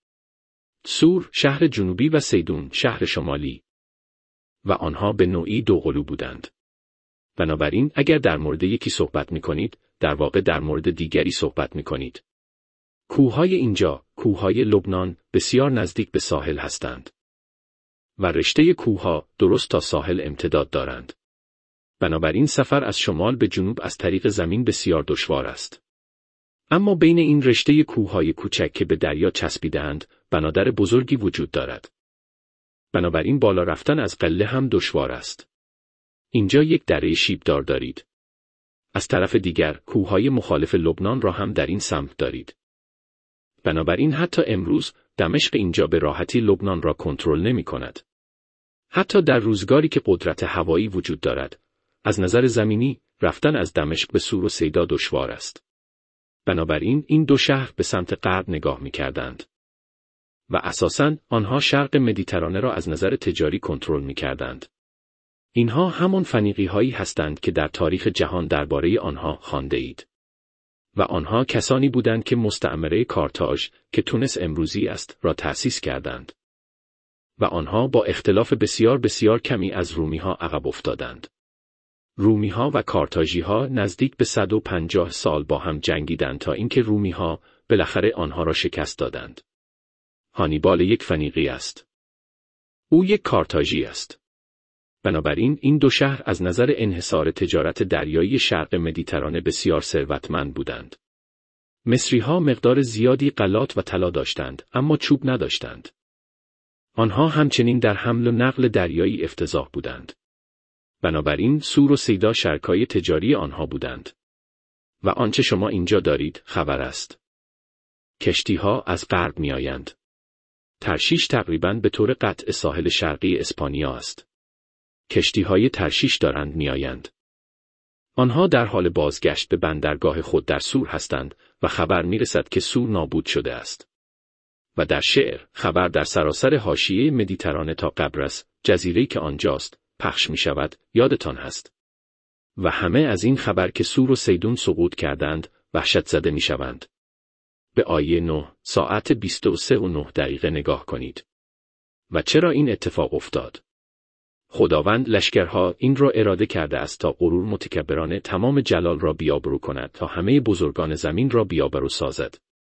سور شهر جنوبی و سیدون شهر شمالی. و آنها به نوعی دوقلو بودند. بنابراین اگر در مورد یکی صحبت می‌کنید، در واقع در مورد دیگری صحبت می‌کنید. کوههای اینجا، کوههای لبنان، بسیار نزدیک به ساحل هستند. و رشته کوهها درست تا ساحل امتداد دارند. بنابراین سفر از شمال به جنوب از طریق زمین بسیار دشوار است. اما بین این رشته کوههای کوچک که به دریا چسبیده‌اند، بنادر بزرگی وجود دارد. بنابراین بالا رفتن از قله هم دشوار است. اینجا یک دره شیبدار دارید. از طرف دیگر کوههای مخالف لبنان را هم در این سمت دارید. بنابراین حتی امروز دمشق اینجا به راحتی لبنان را کنترل نمی کند. حتی در روزگاری که قدرت هوایی وجود دارد، از نظر زمینی رفتن از دمشق به سور و سیدا دشوار است. بنابراین این دو شهر به سمت غرب نگاه می کردند. و اساساً آنها شرق مدیترانه را از نظر تجاری کنترل می کردند. اینها همان فنیقی هایی هستند که در تاریخ جهان درباره آنها خوانده اید. و آنها کسانی بودند که مستعمره کارتاژ که تونس امروزی است را تأسیس کردند. و آنها با اختلاف بسیار بسیار کمی از رومی ها عقب افتادند. رومی ها و کارتاژی ها نزدیک به صد و پنجاه سال با هم جنگیدند تا اینکه رومی ها بالاخره آنها را شکست دادند. هانیبال یک فنیقی است. او یک کارتاژی است. بنابراین این دو شهر از نظر انحصار تجارت دریایی شرق مدیترانه بسیار ثروتمند بودند. مصری ها مقدار زیادی غلات و طلا داشتند، اما چوب نداشتند. آنها همچنین در حمل و نقل دریایی افتضاح بودند. بنابراین سور و سیدا شرکای تجاری آنها بودند. و آنچه شما اینجا دارید خبر است. کشتی ها از غرب می آیند. ترشیش تقریباً به طور قطع ساحل شرقی اسپانیا است. کشتی های ترشیش دارند می آیند. آنها در حال بازگشت به بندرگاه خود در سور هستند و خبر می رسد که سور نابود شده است. و در شعر خبر در سراسر حاشیه مدیترانه تا قبرس، جزیره‌ای که آنجاست، پخش می شود، یادتان هست. و همه از این خبر که سور و سیدون سقوط کردند، وحشت زده می شوند. به آیه نه ساعت بیست و سه و نه دقیقه نگاه کنید. و چرا این اتفاق افتاد؟ خداوند لشکرها این را اراده کرده است تا غرور متکبرانه تمام جلال را بیابرو کند تا همه بزرگان زمین را بیابرو سازد.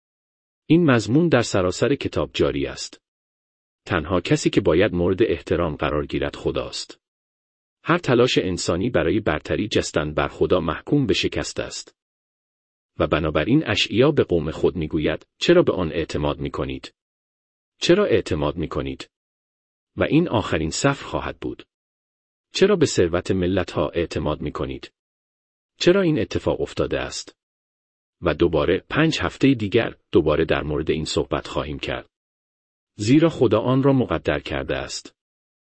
این مضمون در سراسر کتاب جاری است. تنها کسی که باید مورد احترام قرار گیرد خداست. هر تلاش انسانی برای برتری جستن بر خدا محکوم به شکست است. و بنابراین اشعیا به قوم خود میگوید چرا به آن اعتماد میکنید؟ چرا اعتماد میکنید؟ و این آخرین صفر خواهد بود. چرا به ثروت ملتها اعتماد میکنید؟ چرا این اتفاق افتاده است؟ و دوباره پنج هفته دیگر دوباره در مورد این صحبت خواهیم کرد. زیرا خدا آن را مقدر کرده است.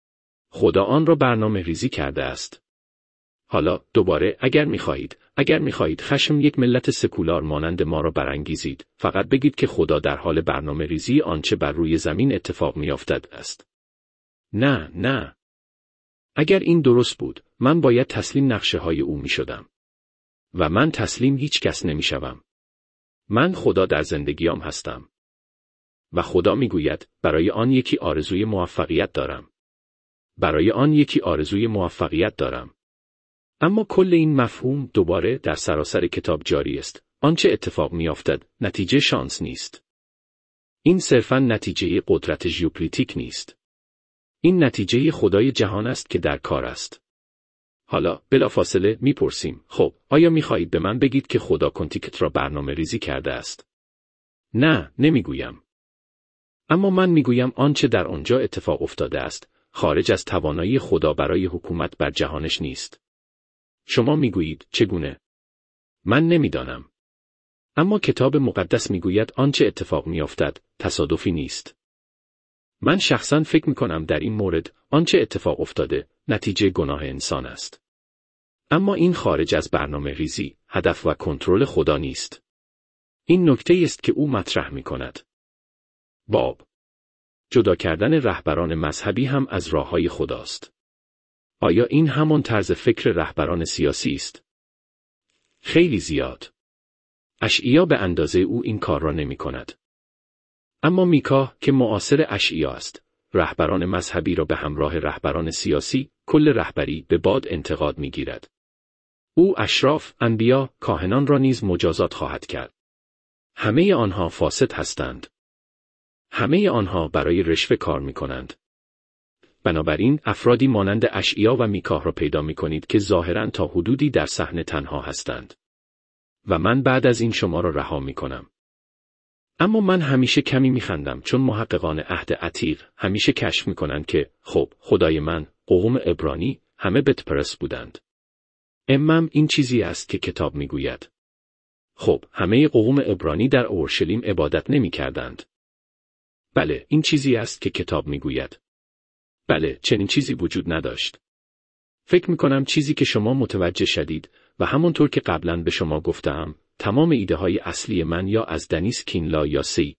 خدا آن را برنامه ریزی کرده است. حالا دوباره اگر میخواهید، اگر میخواهید خشم یک ملت سکولار مانند ما را برانگیزید، فقط بگید که خدا در حال برنامه ریزی آنچه بر روی زمین اتفاق میافتد است. نه، نه. اگر این درست بود، من باید تسلیم نقشه های او میشدم. و من تسلیم هیچ کس نمیشوم. من خدا در زندگیام هستم. و خدا میگوید برای آن یکی آرزوی موفقیت دارم. برای آن یکی آرزوی موفقیت دارم. اما کل این مفهوم دوباره در سراسر کتاب جاری است. آنچه اتفاق میافتد نتیجه شانس نیست. این صرفاً نتیجه قدرت ژئوپلیتیک نیست. این نتیجه خدای جهان است که در کار است. حالا بلافاصله میپرسیم، خب آیا میخواهید به من بگید که خدا کنتیکت را برنامه ریزی کرده است؟ نه، نمیگویم. اما من میگویم آنچه در آنجا اتفاق افتاده است، خارج از توانایی خدا برای حکومت بر جهانش نیست. شما میگویید چگونه؟ من نمیدانم. اما کتاب مقدس میگوید آنچه اتفاق میافتد تصادفی نیست. من شخصاً فکر میکنم در این مورد آنچه اتفاق افتاده نتیجه گناه انسان است. اما این خارج از برنامه ریزی، هدف و کنترل خدا نیست. این نکته است که او مطرح میکند. باب جدا کردن رهبران مذهبی هم از راههای خداست. آیا این همان طرز فکر رهبران سیاسی است؟ خیلی زیاد. اشعیا به اندازه او این کار را نمی کند. اما میکا که معاصر اشعیا است، رهبران مذهبی را به همراه رهبران سیاسی، کل رهبری به باد انتقاد می گیرد. او اشراف، انبیا، کاهنان را نیز مجازات خواهد کرد. همه آنها فاسد هستند. همه آنها برای رشوه کار می کنند. بنابراین افرادی مانند اشعیا و میکا را پیدا می کنید که ظاهراً تا حدودی در صحنه تنها هستند. و من بعد از این شما را رها می کنم. اما من همیشه کمی می خندم چون محققان عهد عتیق همیشه کشف می کنند که خب خدای من، قوم عبرانی همه بت پرست بودند. امم این چیزی است که کتاب می گوید. خب همه قوم عبرانی در اورشلیم عبادت نمی کردند. بله این چیزی است که کتاب می گوید. بله چنین چیزی وجود نداشت. فکر می کنم چیزی که شما متوجه شدید و همونطور که قبلا به شما گفتم، تمام ایده های اصلی من یا از دنیس کینلا یا سی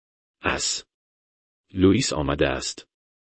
اس لوئیس آمده است.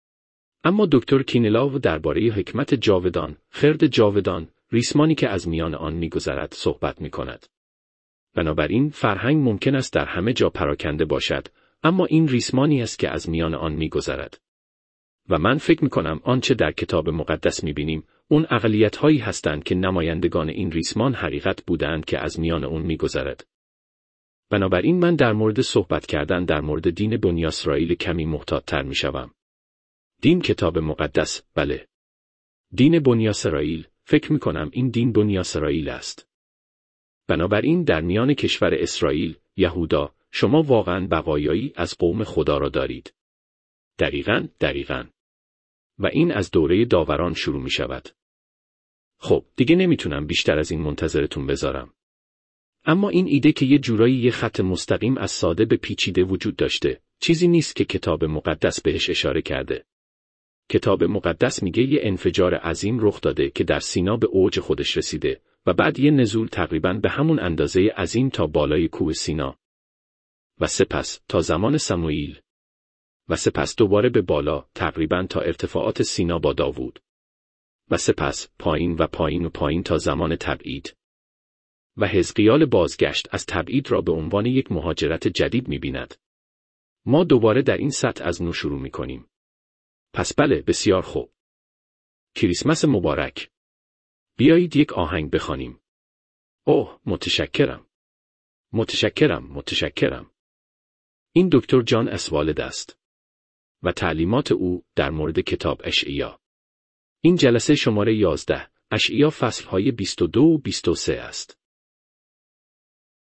اما دکتر کینلاو درباره حکمت جاودان، خرد جاودان، ریسمانی که از میان آن میگذرد صحبت می کند. بنابراین فرهنگ ممکن است در همه جا پراکنده باشد، اما این ریسمانی است که از میان آن میگذرد. و من فکر می کنم آنچه در کتاب مقدس می بینیم، اون اقلیت هایی هستند که نمایندگان این ریسمان حقیقت بودند که از میان اون می گذرد. بنابراین من در مورد صحبت کردن در مورد دین بنی اسرائیل کمی محتاط تر می شوم. دین کتاب مقدس، بله. دین بنی اسرائیل، فکر می کنم این دین بنی اسرائیل است. بنابراین در میان کشور اسرائیل، یهودا، شما واقعاً بقایایی از قوم خدا را دارید. دقیقاً، دقیقاً. و این از دوره داوران شروع می شود. خب، دیگه نمیتونم بیشتر از این منتظرتون بذارم. اما این ایده که یه جورایی یه خط مستقیم از ساده به پیچیده وجود داشته، چیزی نیست که کتاب مقدس بهش اشاره کرده. کتاب مقدس میگه یه انفجار عظیم رخ داده که در سینا به اوج خودش رسیده و بعد یه نزول تقریباً به همون اندازه عظیم تا بالای کوه سینا. و سپس تا زمان سموئیل. و سپس دوباره به بالا تقریباً تا ارتفاعات سینا با داوود. و سپس پایین و پایین و پایین تا زمان تبعید. و حزقیال بازگشت از تبعید را به عنوان یک مهاجرت جدید می‌بیند. ما دوباره در این سطح از نو شروع می‌کنیم. پس بله، بسیار خوب. کریسمس مبارک. بیایید یک آهنگ بخوانیم. اوه، متشکرم. متشکرم، متشکرم. این دکتر جان اسوالد است. و تعلیمات او در مورد کتاب اشعیا. این جلسه شماره یازده، اشعیا فصلهای بیست و دو و بیست و سه است.